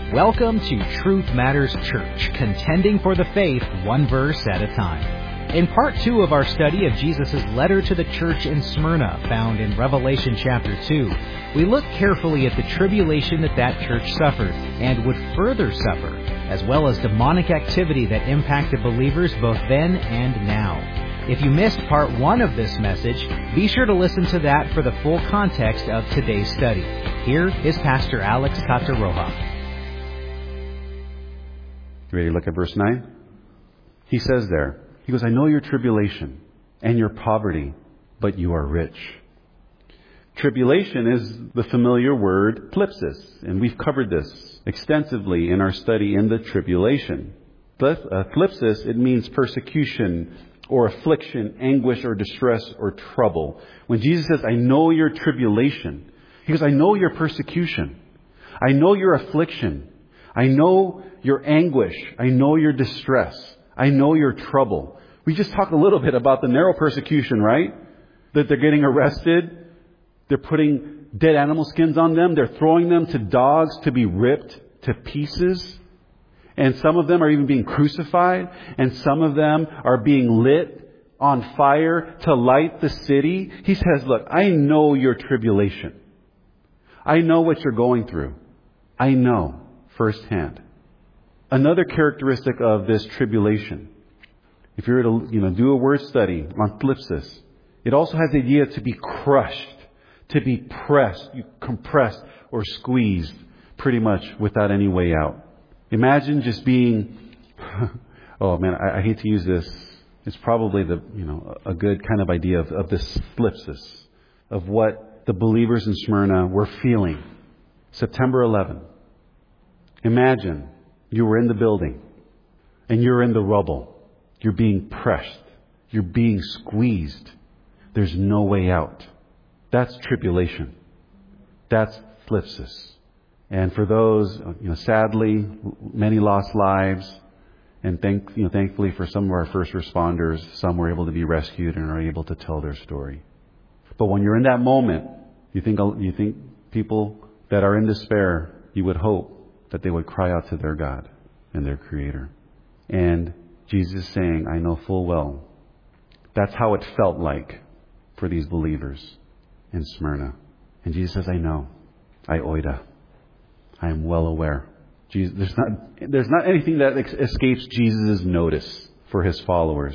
Welcome to Truth Matters Church, contending for the faith one verse at a time. In part 2 of our study of Jesus' letter to the church in Smyrna, found in Revelation chapter 2, we look carefully at the tribulation that church suffered and would further suffer, as well as demonic activity that impacted believers both then and now. If you missed part 1 of this message, be sure to listen to that for the full context of today's study. Here is Pastor Alex Cataroja. You ready to look at verse 9? He says there, he goes, I know your tribulation and your poverty, but you are rich. Tribulation is the familiar word thlipsis, and we've covered this extensively in our study in the tribulation. Thlipsis, it means persecution or affliction, anguish or distress or trouble. When Jesus says, I know your tribulation, he goes, I know your persecution. I know your affliction. I know your anguish. I know your distress. I know your trouble. We just talked a little bit about the narrow persecution, right? That they're getting arrested. They're putting dead animal skins on them. They're throwing them to dogs to be ripped to pieces. And some of them are even being crucified. And some of them are being lit on fire to light the city. He says, look, I know your tribulation. I know what you're going through. I know firsthand. Another characteristic of this tribulation, if you were to do a word study on thlipsis, it also has the idea to be crushed, to be pressed, compressed or squeezed pretty much without any way out. Imagine just being, oh man, I hate to use this. It's probably a good kind of idea of this thlipsis, of what the believers in Smyrna were feeling. September 11. Imagine you were in the building and you're in the rubble. You're being pressed. You're being squeezed. There's no way out. That's tribulation. That's thlipsis. And for those, sadly, many lost lives. And thankfully for some of our first responders, some were able to be rescued and are able to tell their story. But when you're in that moment, you think people that are in despair, you would hope that they would cry out to their God and their Creator. And Jesus is saying, I know full well. That's how it felt like for these believers in Smyrna. And Jesus says, I know. I oida. I am well aware. Jesus, there's not anything that escapes Jesus' notice for His followers.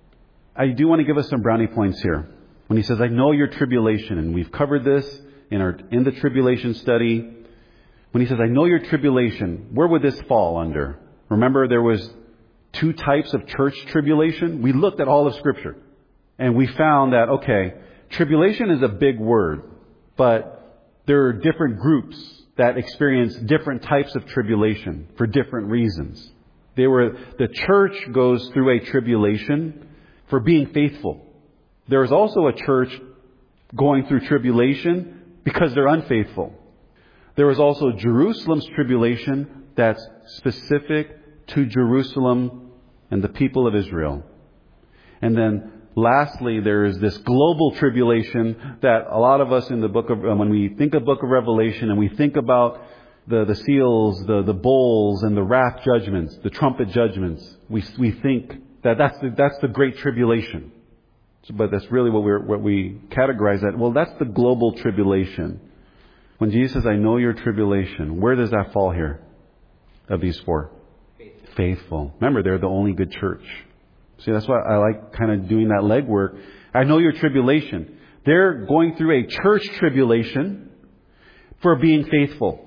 I do want to give us some brownie points here. When He says, I know your tribulation, and we've covered this in the tribulation study. When He says, I know your tribulation, where would this fall under? Remember, there was 2 types of church tribulation. We looked at all of Scripture. And we found that, tribulation is a big word. But there are different groups that experience different types of tribulation for different reasons. The church goes through a tribulation for being faithful. There is also a church going through tribulation because they're unfaithful. There is also Jerusalem's tribulation that's specific to Jerusalem and the people of Israel. And then lastly, there is this global tribulation that a lot of us in the when we think of Book of Revelation and we think about the seals, the bowls and the wrath judgments, the trumpet judgments, we think that's the great tribulation. But that's really what we categorize that. Well, that's the global tribulation. When Jesus says, I know your tribulation, where does that fall here of these 4? Faithful. Remember, they're the only good church. See, that's why I like kind of doing that legwork. I know your tribulation. They're going through a church tribulation for being faithful.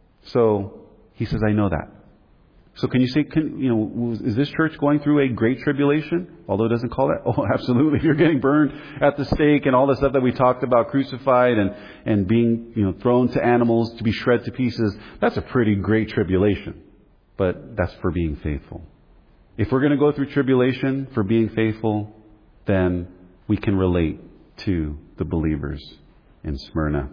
So He says, I know that. So can you say, is this church going through a great tribulation? Although it doesn't call that. Oh, absolutely. If you're getting burned at the stake and all the stuff that we talked about, crucified and being, thrown to animals to be shred to pieces, that's a pretty great tribulation. But that's for being faithful. If we're going to go through tribulation for being faithful, then we can relate to the believers in Smyrna.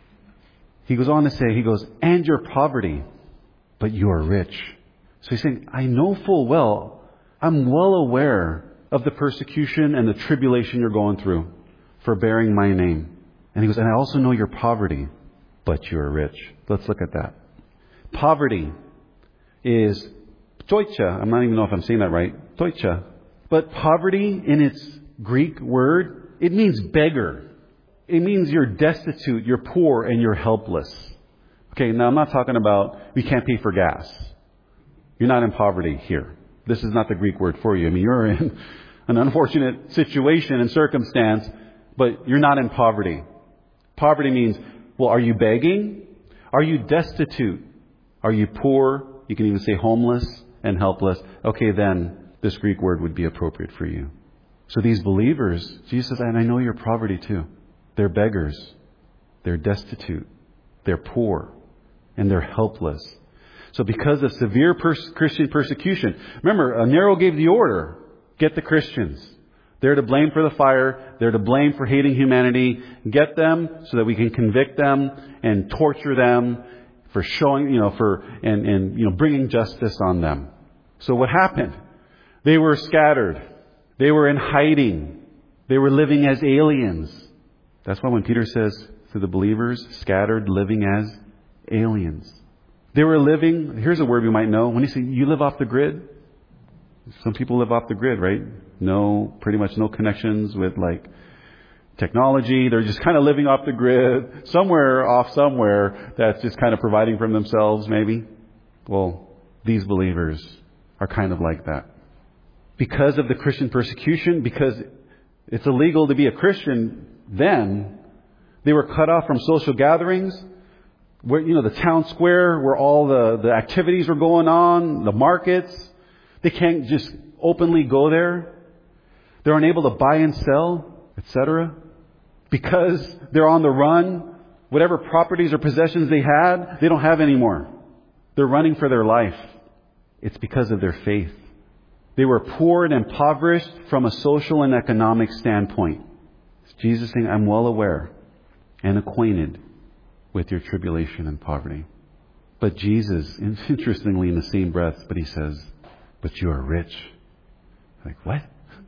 He goes on to say, and your poverty, but you are rich. So he's saying, I know full well, I'm well aware of the persecution and the tribulation you're going through for bearing my name. And he goes, and I also know your poverty, but you are rich. Let's look at that. Poverty is toicha. I'm not even know if I'm saying that right. Toicha. But poverty in its Greek word, it means beggar. It means you're destitute, you're poor, and you're helpless. Okay, now I'm not talking about we can't pay for gas. You're not in poverty here. This is not the Greek word for you. I mean, you're in an unfortunate situation and circumstance, but you're not in poverty. Poverty means, well, are you begging? Are you destitute? Are you poor? You can even say homeless and helpless. Okay, then this Greek word would be appropriate for you. So these believers, Jesus says, and I know your poverty too. They're beggars. They're destitute. They're poor. And they're helpless. So because of severe Christian persecution, remember, Nero gave the order, get the Christians. They're to blame for the fire. They're to blame for hating humanity. Get them so that we can convict them and torture them for showing, bringing justice on them. So what happened? They were scattered. They were in hiding. They were living as aliens. That's why when Peter says to the believers, scattered, living as aliens. They were living, here's a word we might know. When you say you live off the grid, some people live off the grid, right? Pretty much no connections with technology. They're just kind of living off the grid, somewhere that's just kind of providing for themselves maybe. Well, these believers are kind of like that. Because of the Christian persecution, because it's illegal to be a Christian then, they were cut off from social gatherings, where, the town square where all the activities were going on, the markets. They can't just openly go there. They're unable to buy and sell, etc. Because they're on the run, whatever properties or possessions they had, they don't have anymore. They're running for their life. It's because of their faith. They were poor and impoverished from a social and economic standpoint. It's Jesus saying, I'm well aware and acquainted with your tribulation and poverty. But Jesus, interestingly in the same breath, but he says, but you are rich. Like, what?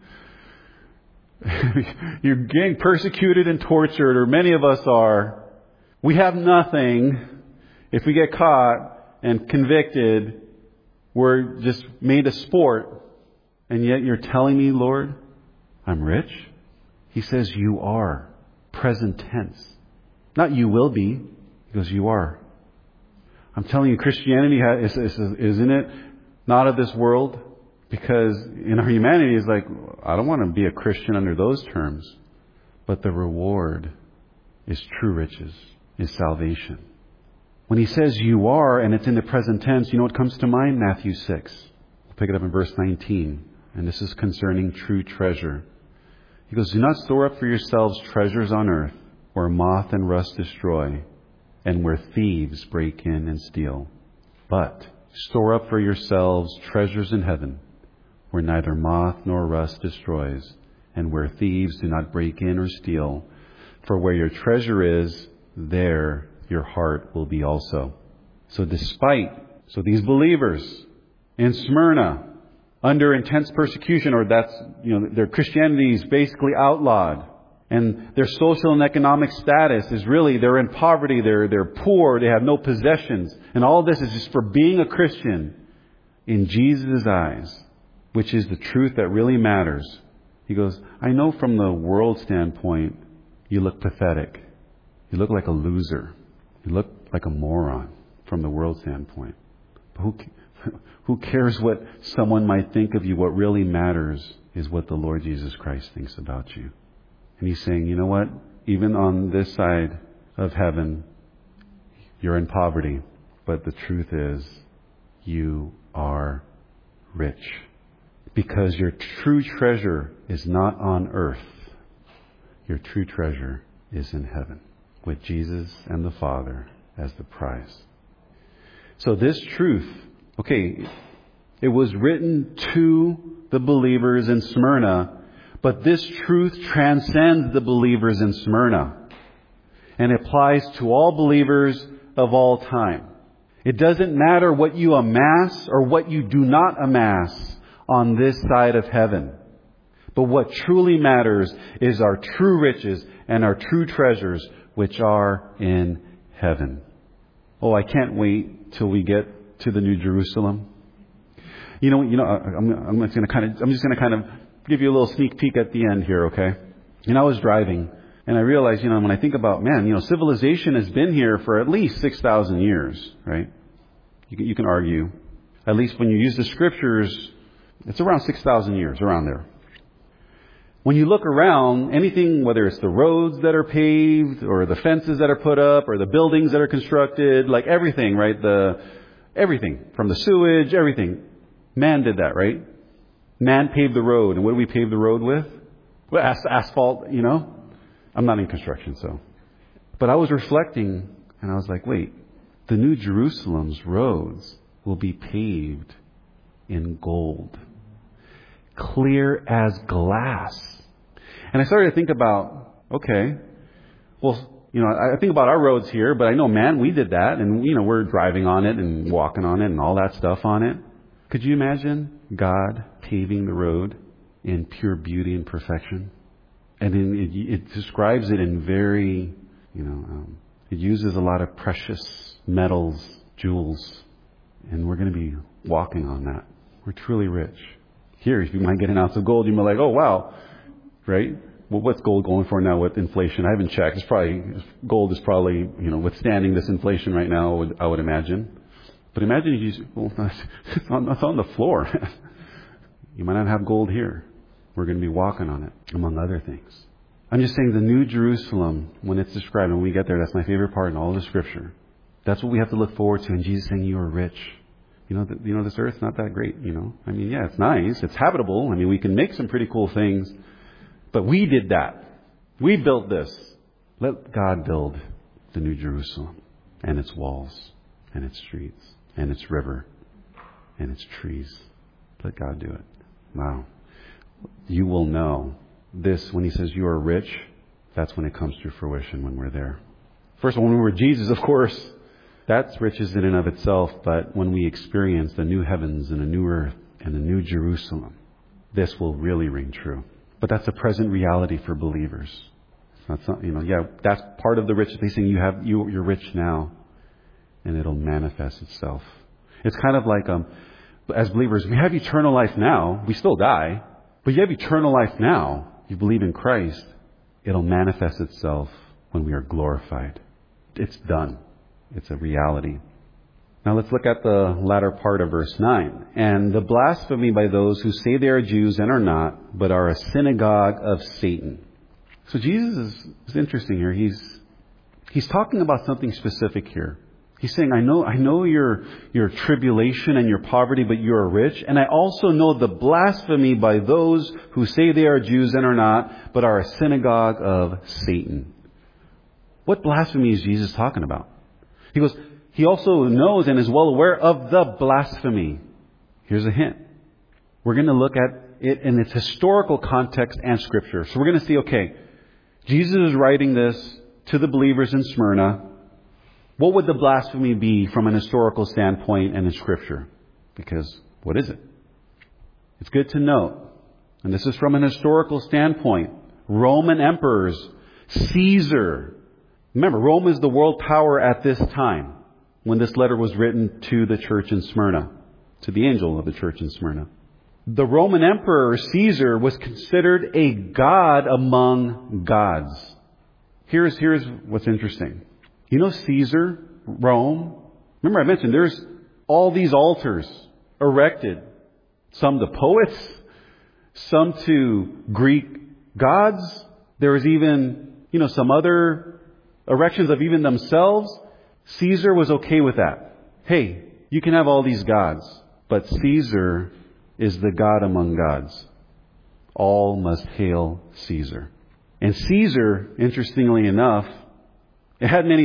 You're getting persecuted and tortured, or many of us are. We have nothing. If we get caught and convicted, we're just made a sport. And yet you're telling me, Lord, I'm rich? He says you are. Present tense. Not you will be. He goes, you are. I'm telling you, Christianity isn't it not of this world? Because in our humanity, it's like, I don't want to be a Christian under those terms. But the reward is true riches, is salvation. When he says you are, and it's in the present tense, you know what comes to mind? Matthew 6. We'll pick it up in verse 19. And this is concerning true treasure. He goes, do not store up for yourselves treasures on earth, where moth and rust destroy, and where thieves break in and steal. But store up for yourselves treasures in heaven, where neither moth nor rust destroys, and where thieves do not break in or steal. For where your treasure is, there your heart will be also. So these believers in Smyrna, under intense persecution, or their Christianity is basically outlawed. And their social and economic status is really, they're in poverty, they're poor, they have no possessions. And all of this is just for being a Christian in Jesus' eyes, which is the truth that really matters. He goes, I know from the world standpoint, you look pathetic. You look like a loser. You look like a moron from the world standpoint. But who cares what someone might think of you? What really matters is what the Lord Jesus Christ thinks about you. And he's saying, you know what? Even on this side of heaven, you're in poverty. But the truth is, you are rich. Because your true treasure is not on earth. Your true treasure is in heaven, with Jesus and the Father as the prize. So this truth, it was written to the believers in Smyrna, but this truth transcends the believers in Smyrna and applies to all believers of all time. It doesn't matter what you amass or what you do not amass on this side of heaven. But what truly matters is our true riches and our true treasures, which are in heaven. Oh, I can't wait till we get to the New Jerusalem? I'm just going to kind of give you a little sneak peek at the end here, okay? I was driving, and I realized, when I think about, civilization has been here for at least 6,000 years, right? You can argue. At least when you use the scriptures, it's around 6,000 years, around there. When you look around, anything, whether it's the roads that are paved, or the fences that are put up, or the buildings that are constructed, like everything, right? Everything, from the sewage, everything. Man did that, right? Man paved the road. And what do we pave the road with? Well, asphalt, I'm not in construction, so. But I was reflecting, and I was like, wait, the New Jerusalem's roads will be paved in gold. Clear as glass. And I started to think about, okay, well, I think about our roads here, but I know, man, we did that, and, we're driving on it and walking on it and all that stuff on it. Could you imagine God paving the road in pure beauty and perfection? And it describes it in very, it uses a lot of precious metals, jewels, and we're going to be walking on that. We're truly rich. Here, if you might get an ounce of gold, you might be like, oh, wow, right? Well, what's gold going for now with inflation? I haven't checked. Gold is probably, withstanding this inflation right now, I would imagine. But imagine it's on the floor. You might not have gold here. We're going to be walking on it, among other things. I'm just saying the New Jerusalem, when it's described, when we get there, that's my favorite part in all of the Scripture. That's what we have to look forward to. And Jesus saying, you are rich. This earth's not that great, yeah, it's nice. It's habitable. We can make some pretty cool things. But we did that. We built this. Let God build the New Jerusalem and its walls and its streets and its river and its trees. Let God do it. Wow. You will know this when he says you are rich. That's when it comes to fruition, when we're there. First of all, when we're with Jesus, of course, that's riches in and of itself. But when we experience the new heavens and a new earth and a new Jerusalem, this will really ring true. But that's a present reality for believers. That's not, that's part of the riches. He's saying you're rich now, and it'll manifest itself. It's kind of like, as believers, we have eternal life now. We still die, but you have eternal life now. You believe in Christ. It'll manifest itself when we are glorified. It's done. It's a reality. Now let's look at the latter part of verse 9. And the blasphemy by those who say they are Jews and are not, but are a synagogue of Satan. So Jesus is interesting here. He's talking about something specific here. He's saying, I know your tribulation and your poverty, but you are rich. And I also know the blasphemy by those who say they are Jews and are not, but are a synagogue of Satan. What blasphemy is Jesus talking about? He goes, he also knows and is well aware of the blasphemy. Here's a hint. We're going to look at it in its historical context and Scripture. So we're going to see, okay, Jesus is writing this to the believers in Smyrna. What would the blasphemy be from an historical standpoint and in Scripture? Because what is it? It's good to note, and this is from an historical standpoint, Roman emperors, Caesar. Remember, Rome is the world power at this time when this letter was written to the church in Smyrna, to the angel of the church in Smyrna. The Roman emperor, Caesar, was considered a god among gods. Here's what's interesting. Caesar, Rome, remember I mentioned there's all these altars erected. Some to poets, some to Greek gods. There was even, some other erections of even themselves. Caesar was okay with that. Hey, you can have all these gods, but Caesar is the God among gods. All must hail Caesar. And Caesar, interestingly enough, it had many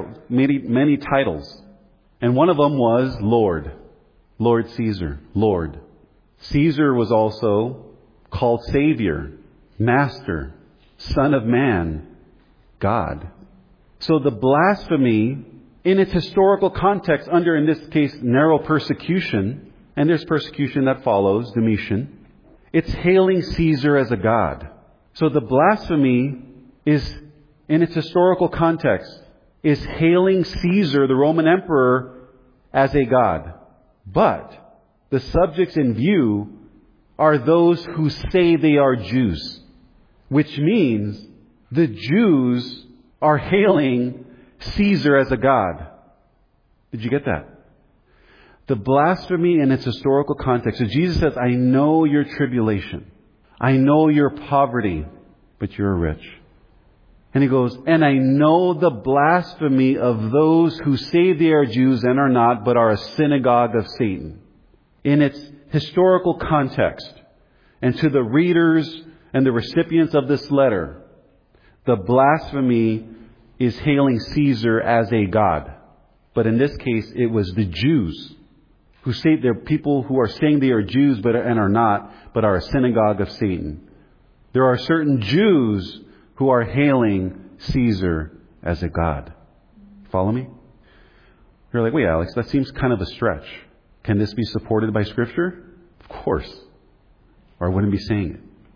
titles. And one of them was Lord. Lord Caesar. Lord. Caesar was also called Savior, Master, Son of Man, God. So the blasphemy, in its historical context, under, in this case, narrow persecution, and there's persecution that follows, Domitian, it's hailing Caesar as a god. So the blasphemy is, in its historical context, is hailing Caesar, the Roman emperor, as a god. But the subjects in view are those who say they are Jews, which means the Jews are hailing Caesar as a god. Did you get that? The blasphemy in its historical context. So Jesus says, I know your tribulation. I know your poverty, but you're rich. And he goes, and I know the blasphemy of those who say they are Jews and are not, but are a synagogue of Satan. In its historical context, and to the readers and the recipients of this letter, the blasphemy is hailing Caesar as a god. But in this case, it was the Jews who say they're people who are saying they are Jews and are not, but are a synagogue of Satan. There are certain Jews who are hailing Caesar as a god. Follow me? You're like, wait, Alex, that seems kind of a stretch. Can this be supported by Scripture? Of course. Or I wouldn't be saying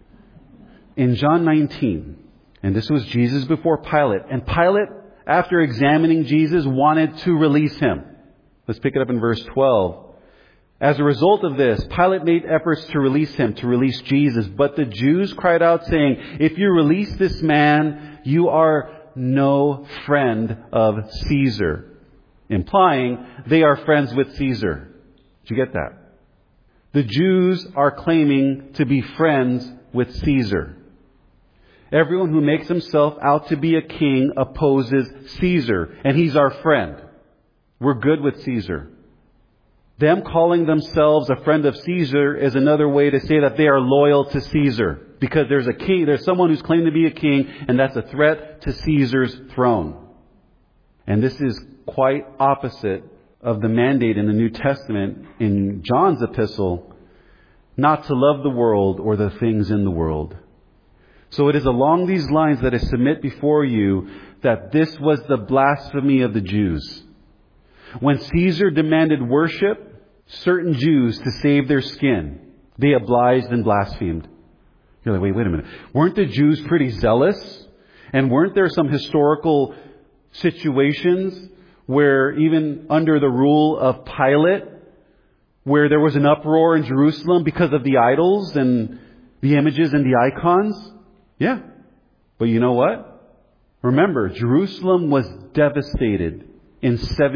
it. In John 19, and this was Jesus before Pilate, and Pilate, after examining Jesus, wanted to release him. Let's pick it up in verse 12. As a result of this, Pilate made efforts to release him, to release Jesus. But the Jews cried out, saying, if you release this man, you are no friend of Caesar. Implying they are friends with Caesar. Did you get that? The Jews are claiming to be friends with Caesar. Everyone who makes himself out to be a king opposes Caesar, and he's our friend. We're good with Caesar. Them calling themselves a friend of Caesar is another way to say that they are loyal to Caesar. Because there's a king, there's someone who's claimed to be a king, and that's a threat to Caesar's throne. And this is quite opposite of the mandate in the New Testament in John's epistle, not to love the world or the things in the world. So it is along these lines that I submit before you that this was the blasphemy of the Jews. When Caesar demanded worship, certain Jews, to save their skin, they obliged and blasphemed. You're like, wait a minute. Weren't the Jews pretty zealous? And weren't there some historical situations where even under the rule of Pilate, where there was an uproar in Jerusalem because of the idols and the images and the icons? Yeah. But you know what? Remember, Jerusalem was devastated in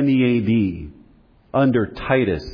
70 AD under Titus.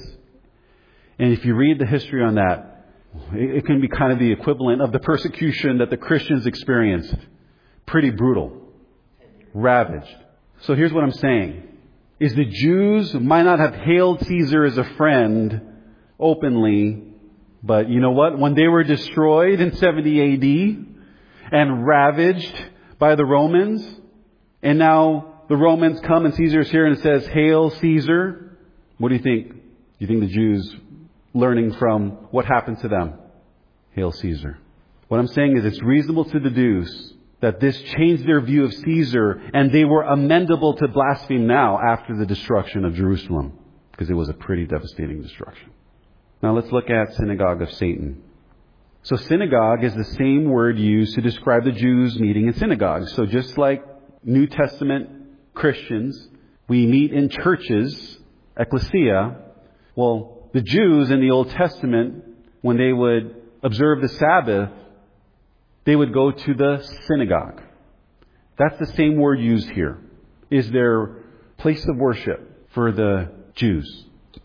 And if you read the history on that, it can be kind of the equivalent of the persecution that the Christians experienced. Pretty brutal. Ravaged. So here's what I'm saying. Is the Jews might not have hailed Caesar as a friend openly, but you know what? When they were destroyed in 70 AD and ravaged by the Romans, and now the Romans come and Caesar's here and it says, "Hail Caesar." What do you think? Do you think the Jews, learning from what happened to them, hail Caesar? What I'm saying is it's reasonable to deduce that this changed their view of Caesar, and they were amendable to blaspheme now after the destruction of Jerusalem, because it was a pretty devastating destruction. Now let's look at synagogue of Satan. So synagogue is the same word used to describe the Jews meeting in synagogues. So just like New Testament Christians, we meet in churches, ecclesia. Well, the Jews in the Old Testament, when they would observe the Sabbath, they would go to the synagogue. That's the same word used here. Is their place of worship for the Jews.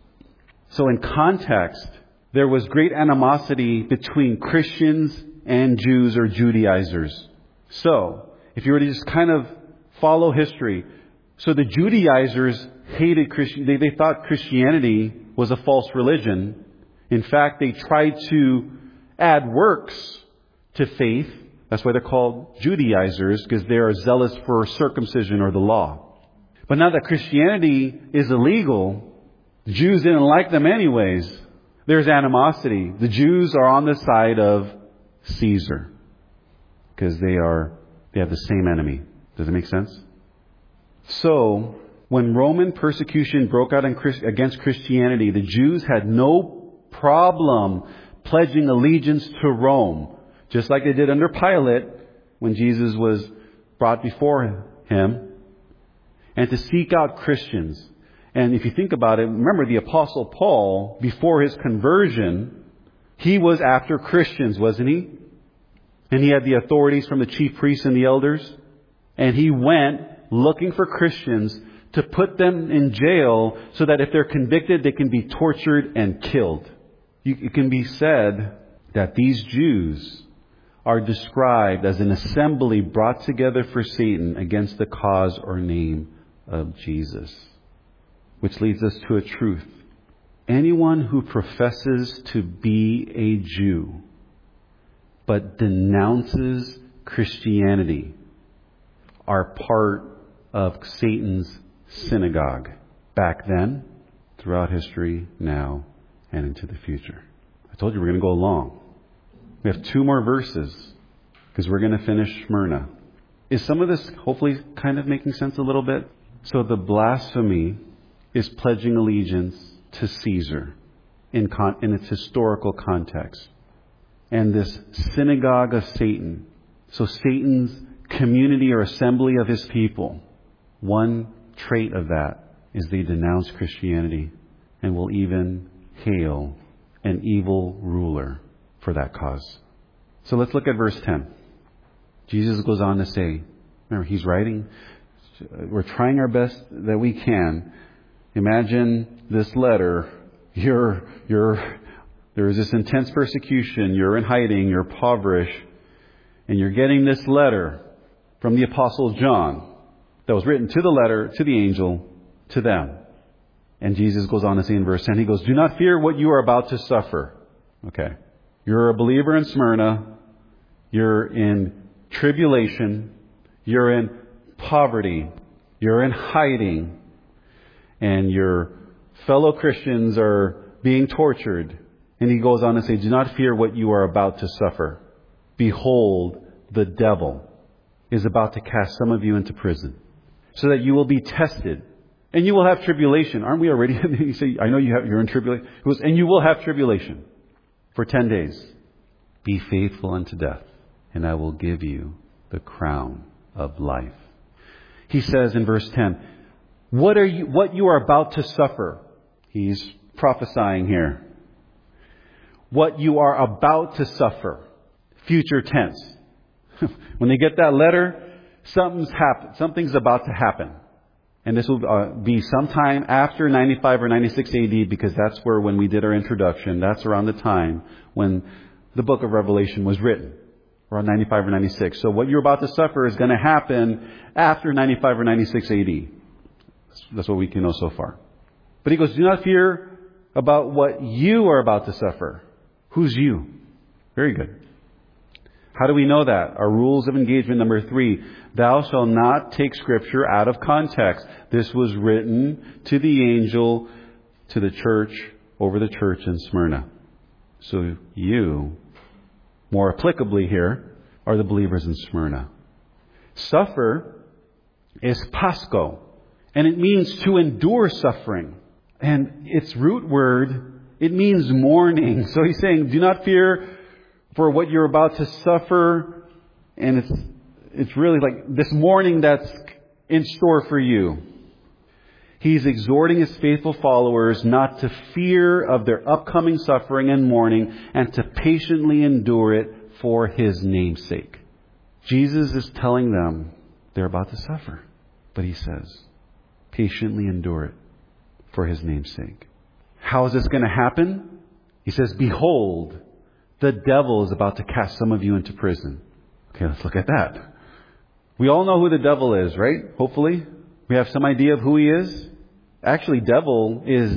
So in context, there was great animosity between Christians and Jews or Judaizers. So, if you were to just kind of follow history, so the Judaizers hated Christianity. They thought Christianity was a false religion. In fact, they tried to add works to faith. That's why they're called Judaizers, because they are zealous for circumcision or the law. But now that Christianity is illegal, the Jews didn't like them anyways. There's animosity. The Jews are on the side of Caesar because they have the same enemy. Does it make sense? So, when Roman persecution broke out against Christianity, the Jews had no problem pledging allegiance to Rome, just like they did under Pilate when Jesus was brought before him, and to seek out Christians And if you think about it, remember the Apostle Paul, before his conversion, he was after Christians, wasn't he? And he had the authorities from the chief priests and the elders. And he went looking for Christians to put them in jail so that if they're convicted, they can be tortured and killed. It can be said that these Jews are described as an assembly brought together for Satan against the cause or name of Jesus. Which leads us to a truth. Anyone who professes to be a Jew but denounces Christianity are part of Satan's synagogue. Back then, throughout history, now, and into the future. I told you we're going to go long. We have 2 more verses because we're going to finish Smyrna. Is some of this hopefully kind of making sense a little bit? So the blasphemy is pledging allegiance to Caesar in its historical context. And this synagogue of Satan, so Satan's community or assembly of his people, one trait of that is they denounce Christianity and will even hail an evil ruler for that cause. So let's look at verse 10. Jesus goes on to say, remember, he's writing, we're trying our best that we can. Imagine this letter. There is this intense persecution. You're in hiding. You're impoverished. And you're getting this letter from the Apostle John that was written to the letter, to the angel, to them. And Jesus goes on to say in verse 10, he goes, do not fear what you are about to suffer. Okay. You're a believer in Smyrna. You're in tribulation. You're in poverty. You're in hiding. And your fellow Christians are being tortured. And he goes on to say, do not fear what you are about to suffer. Behold, the devil is about to cast some of you into prison so that you will be tested. And you will have tribulation. Aren't we already? You say, I know you're in tribulation. He goes, and you will have tribulation for 10 days. Be faithful unto death, and I will give you the crown of life. He says in verse 10, what you are about to suffer. He's prophesying here. What you are about to suffer. Future tense. When they get that letter, something's about to happen. And this will be sometime after 95 or 96 AD, because that's when we did our introduction. That's around the time when the book of Revelation was written. Around 95 or 96. So what you're about to suffer is going to happen after 95 or 96 AD. That's what we can know so far. But he goes, do not fear about what you are about to suffer. Who's you? Very good. How do we know that? Our rules of engagement number 3. Thou shalt not take Scripture out of context. This was written to the angel, to the church, over the church in Smyrna. So you, more applicably here, are the believers in Smyrna. Suffer is pasco, and it means to endure suffering. And its root word, it means mourning. So he's saying, do not fear for what you're about to suffer. And it's really like this mourning that's in store for you. He's exhorting his faithful followers not to fear of their upcoming suffering and mourning, and to patiently endure it for his name's sake. Jesus is telling them they're about to suffer. But he says, patiently endure it for his name's sake. How is this going to happen? He says, behold, the devil is about to cast some of you into prison. Okay, let's look at that. We all know who the devil is, right? Hopefully. We have some idea of who he is. Actually, devil is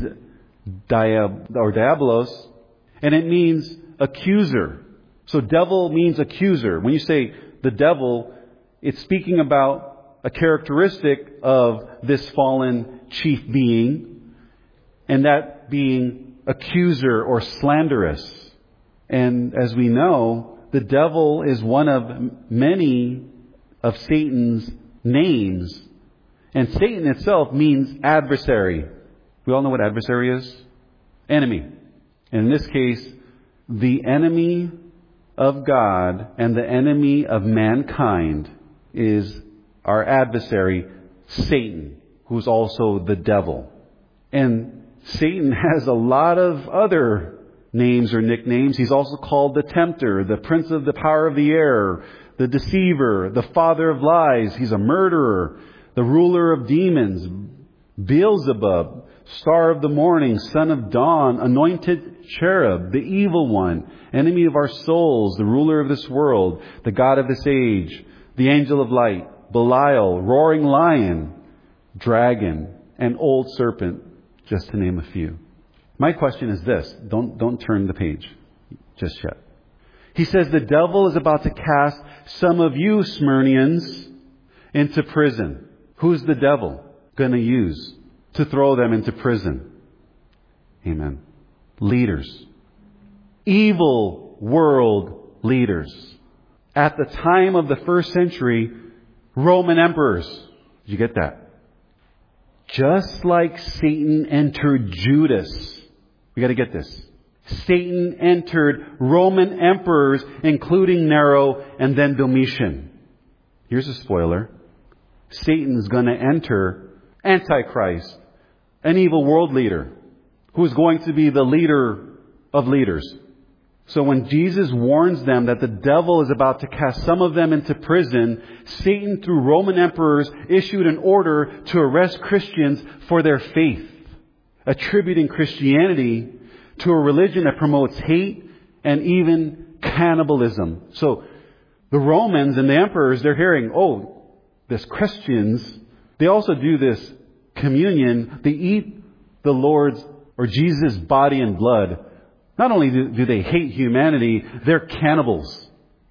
diabolos, and it means accuser. So devil means accuser. When you say the devil, it's speaking about a characteristic of this fallen chief being, and that being accuser or slanderous. And as we know, the devil is one of many of Satan's names. And Satan itself means adversary. We all know what adversary is? Enemy. And in this case, the enemy of God and the enemy of mankind is our adversary, Satan, who's also the devil. And Satan has a lot of other names or nicknames. He's also called the tempter, the prince of the power of the air, the deceiver, the father of lies. He's a murderer, the ruler of demons, Beelzebub, star of the morning, son of dawn, anointed cherub, the evil one, enemy of our souls, the ruler of this world, the God of this age, the angel of light, Belial, roaring lion, dragon, and old serpent, just to name a few. My question is this. Don't turn the page just yet. He says the devil is about to cast some of you Smyrnians into prison. Who's the devil going to use to throw them into prison? Amen. Leaders. Evil world leaders. At the time of the first century, Roman emperors. Did you get that? Just like Satan entered Judas. We got to get this. Satan entered Roman emperors, including Nero and then Domitian. Here's a spoiler. Satan's going to enter Antichrist, an evil world leader, who's going to be the leader of leaders. So when Jesus warns them that the devil is about to cast some of them into prison, Satan, through Roman emperors, issued an order to arrest Christians for their faith, attributing Christianity to a religion that promotes hate and even cannibalism. So the Romans and the emperors, they're hearing, oh, there's Christians. They also do this communion. They eat the Lord's or Jesus' body and blood. Not only do they hate humanity, they're cannibals.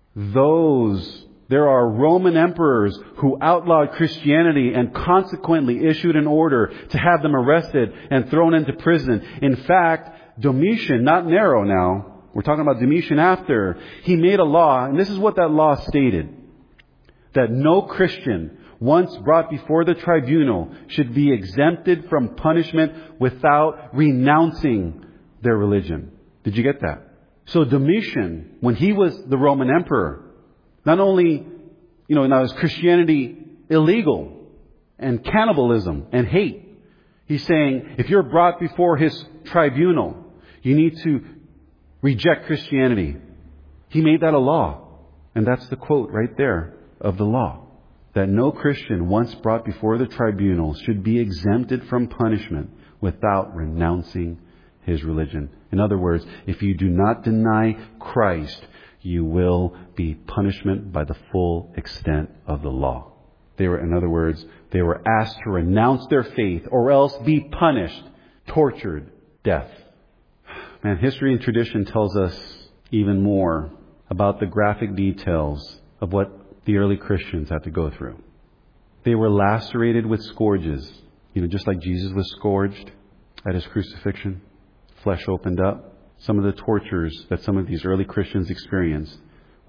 There are Roman emperors who outlawed Christianity and consequently issued an order to have them arrested and thrown into prison. In fact, Domitian, not Nero now, we're talking about Domitian after, he made a law, and this is what that law stated, that no Christian, once brought before the tribunal, should be exempted from punishment without renouncing their religion. Did you get that? So Domitian, when he was the Roman emperor, not only, now is Christianity illegal and cannibalism and hate. He's saying, if you're brought before his tribunal, you need to reject Christianity. He made that a law. And that's the quote right there of the law. That no Christian, once brought before the tribunal, should be exempted from punishment without renouncing his religion. In other words, if you do not deny Christ, you will be punishment by the full extent of the law. They were asked to renounce their faith or else be punished, tortured, death. Man, history and tradition tells us even more about the graphic details of what the early Christians had to go through. They were lacerated with scourges, just like Jesus was scourged at his crucifixion. Flesh opened up. Some of the tortures that some of these early Christians experienced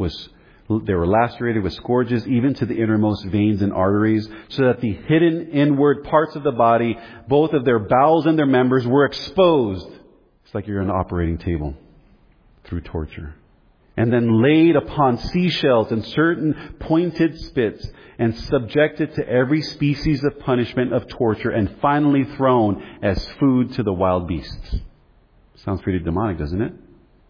they were lacerated with scourges even to the innermost veins and arteries, so that the hidden inward parts of the body, both of their bowels and their members, were exposed. It's like you're on an operating table through torture. And then laid upon seashells and certain pointed spits and subjected to every species of punishment of torture, and finally thrown as food to the wild beasts. Sounds pretty demonic, doesn't it?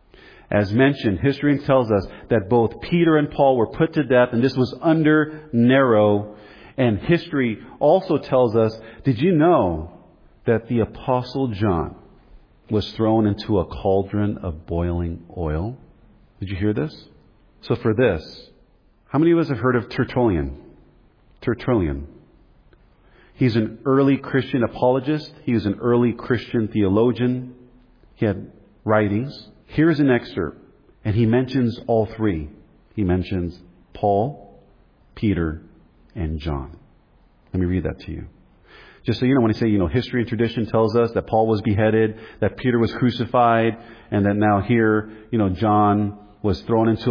As mentioned, history tells us that both Peter and Paul were put to death, and this was under Nero. And history also tells us, did you know that the Apostle John was thrown into a cauldron of boiling oil? Did you hear this? So for this, how many of us have heard of Tertullian? Tertullian. He's an early Christian apologist. He was an early Christian theologian. He had writings. Here's an excerpt, and he mentions all three. He mentions Paul, Peter, and John. Let me read that to you. Just so you know, when I say, history and tradition tells us that Paul was beheaded, that Peter was crucified, and that now here, John was thrown into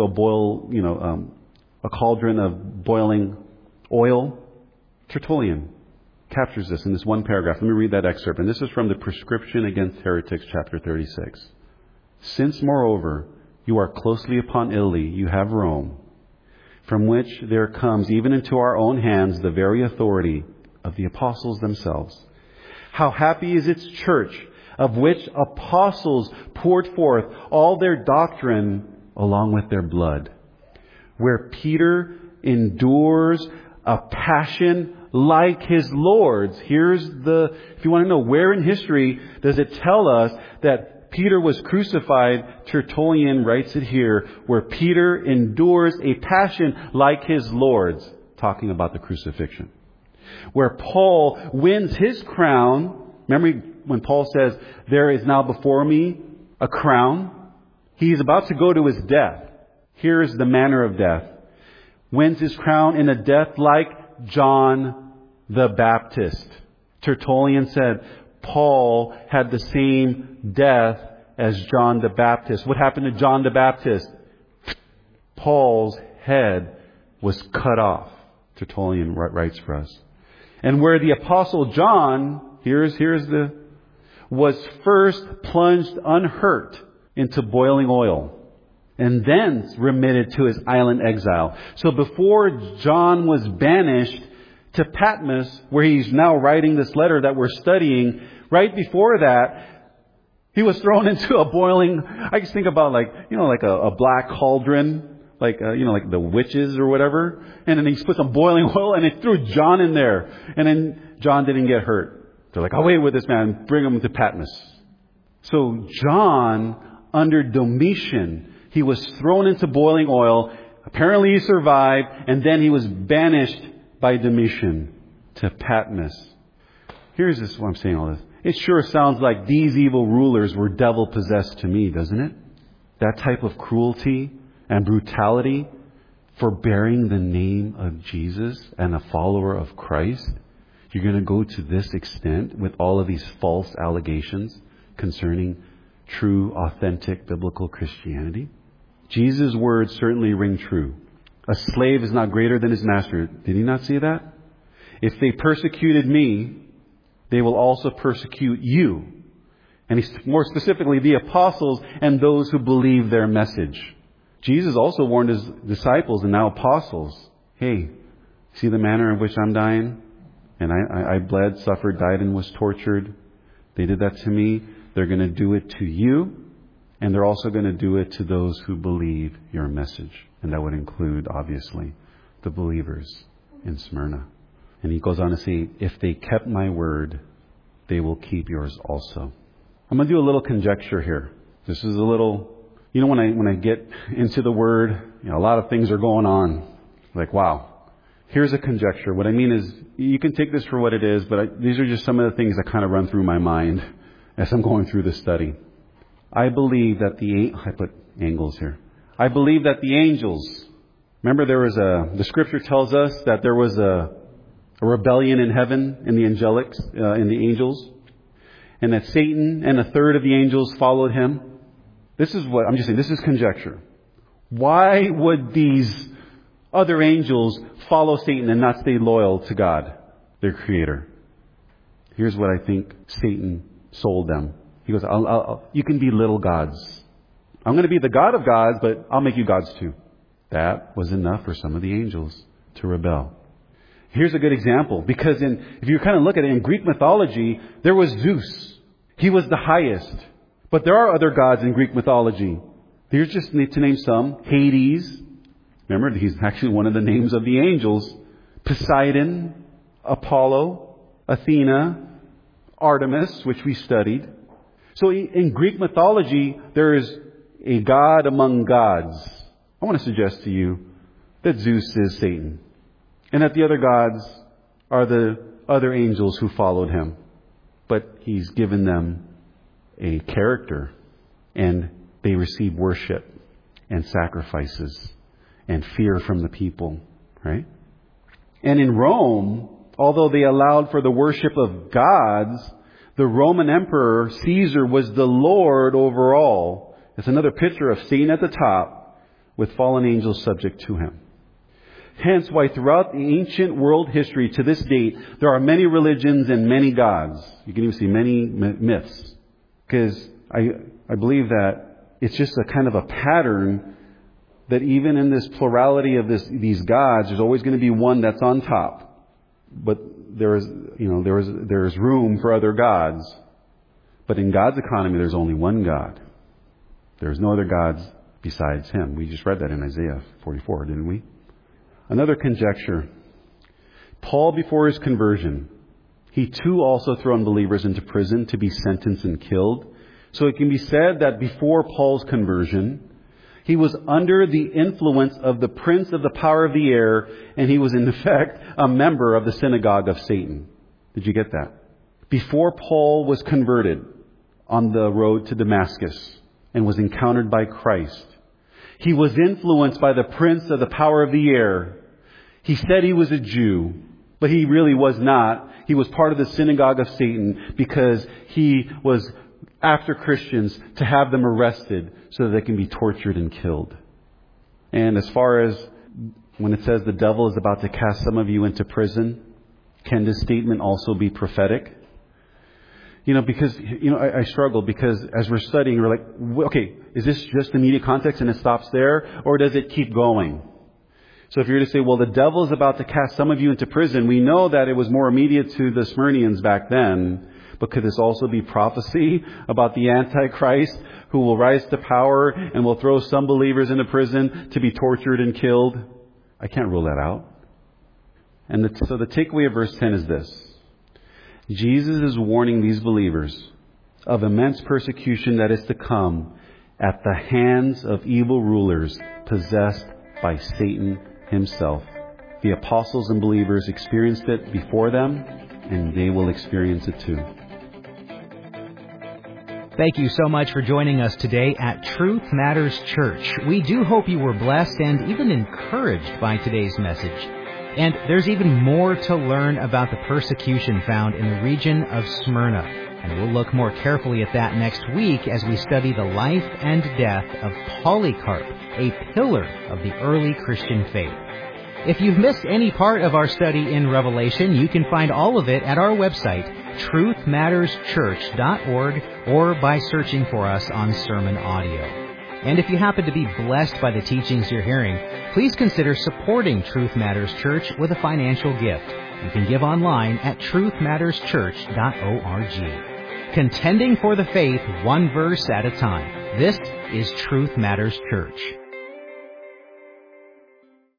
a cauldron of boiling oil. Tertullian captures this in this one paragraph. Let me read that excerpt. And this is from the Prescription Against Heretics, chapter 36. Since, moreover, you are closely upon Italy, you have Rome, from which there comes even into our own hands the very authority of the apostles themselves. How happy is its church, of which apostles poured forth all their doctrine along with their blood. Where Peter endures a passion like his Lord's. If you want to know where in history does it tell us that Peter was crucified, Tertullian writes it here, where Peter endures a passion like his Lord's, talking about the crucifixion. Where Paul wins his crown. Remember when Paul says, there is now before me a crown? He's about to go to his death. Here is the manner of death. Wins his crown in a death like John the Baptist. Tertullian said Paul had the same death as John the Baptist. What happened to John the Baptist? Paul's head was cut off. Tertullian writes for us. And where the Apostle John, was first plunged unhurt into boiling oil and then remitted to his island exile. So before John was banished to Patmos, where he's now writing this letter that we're studying, right before that, he was thrown into a boiling, I just think about like a black cauldron, like the witches or whatever. And then he put some boiling oil and he threw John in there. And then John didn't get hurt. They're like, away with this man, bring him to Patmos. So John, under Domitian, he was thrown into boiling oil. Apparently he survived, and then he was banished by Domitian to Patmos. Here's this why I'm saying all this. It sure sounds like these evil rulers were devil-possessed to me, doesn't it? That type of cruelty and brutality for bearing the name of Jesus and a follower of Christ. You're going to go to this extent with all of these false allegations concerning true, authentic, biblical Christianity? Jesus' words certainly ring true. A slave is not greater than his master. Did he not see that? If they persecuted me, they will also persecute you. And more specifically, the apostles and those who believe their message. Jesus also warned his disciples and now apostles, hey, see the manner in which I'm dying? And I bled, suffered, died, and was tortured. They did that to me. They're going to do it to you. And they're also going to do it to those who believe your message. And that would include, obviously, the believers in Smyrna. And he goes on to say, if they kept my word, they will keep yours also. I'm going to do a little conjecture here. This is a little, when I get into the word, a lot of things are going on. Like, wow. Here's a conjecture. What I mean is, you can take this for what it is, but these are just some of the things that kind of run through my mind as I'm going through this study. I believe that I put angles here. I believe that the angels, remember the scripture tells us that there was a rebellion in heaven in the angelics, in the angels, and that Satan and a third of the angels followed him. This is what, I'm just saying, this is conjecture. Why would these other angels follow Satan and not stay loyal to God, their creator? Here's what I think Satan sold them. He goes, you can be little gods. I'm going to be the God of gods, but I'll make you gods too. That was enough for some of the angels to rebel. Here's a good example, because if you kind of look at it, in Greek mythology, there was Zeus. He was the highest. But there are other gods in Greek mythology. Here's just to name some. Hades. Remember, he's actually one of the names of the angels. Poseidon, Apollo, Athena, Artemis, which we studied. So in Greek mythology, there is a God among gods. I want to suggest to you that Zeus is Satan. And that the other gods are the other angels who followed him. But he's given them a character. And they receive worship and sacrifices and fear from the people. Right? And in Rome, although they allowed for the worship of gods, the Roman Emperor Caesar was the Lord over all. It's another picture of Satan at the top with fallen angels subject to him. Hence why throughout the ancient world history to this date, there are many religions and many gods. You can even see many myths. Because I believe that it's just a kind of a pattern that even in this plurality of these gods, there's always going to be one that's on top. But there's room for other gods. But in God's economy, there's only one God. There's no other gods besides Him. We just read that in Isaiah 44, didn't we? Another conjecture. Paul, before his conversion, he too also threw unbelievers into prison to be sentenced and killed. So it can be said that before Paul's conversion, he was under the influence of the prince of the power of the air, and he was in effect a member of the synagogue of Satan. Did you get that? Before Paul was converted on the road to Damascus and was encountered by Christ, he was influenced by the prince of the power of the air. He said he was a Jew, but he really was not. He was part of the synagogue of Satan because he was after Christians to have them arrested so that they can be tortured and killed. And as far as when it says the devil is about to cast some of you into prison, can this statement also be prophetic? Because I struggle because as we're studying, we're like, okay, is this just immediate context and it stops there? Or does it keep going? So if you're to say, well, the devil is about to cast some of you into prison, we know that it was more immediate to the Smyrnians back then. But could this also be prophecy about the Antichrist who will rise to power and will throw some believers into prison to be tortured and killed? I can't rule that out. And so the takeaway of verse 10 is this. Jesus is warning these believers of immense persecution that is to come at the hands of evil rulers possessed by Satan himself. The apostles and believers experienced it before them, and they will experience it too. Thank you so much for joining us today at Truth Matters Church. We do hope you were blessed and even encouraged by today's message. And there's even more to learn about the persecution found in the region of Smyrna. And we'll look more carefully at that next week as we study the life and death of Polycarp, a pillar of the early Christian faith. If you've missed any part of our study in Revelation, you can find all of it at our website, truthmatterschurch.org, or by searching for us on Sermon Audio. And if you happen to be blessed by the teachings you're hearing, please consider supporting Truth Matters Church with a financial gift. You can give online at truthmatterschurch.org. Contending for the faith, one verse at a time. This is Truth Matters Church.